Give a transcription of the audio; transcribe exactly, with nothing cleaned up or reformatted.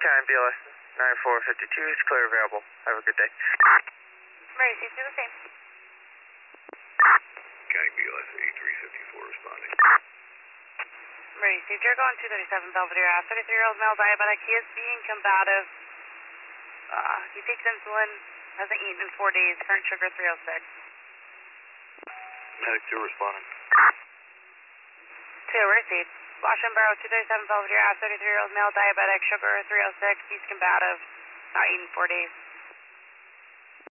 County B L S nine four five two is clear available. Have a good day. Emergency, do the same. County B L S eight three five four responding. Emergency, Jergo on two thirty-seven Belvedere Ave, thirty-three-year-old male diabetic. He is being combative. Uh, he takes insulin, hasn't eaten in four days, current sugar three oh six. Medic two responding. Two, received. Washington Borough, two thirty-seven Belvedere Ave, thirty-three-year-old male diabetic, sugar three oh six, he's combative, not eaten four days.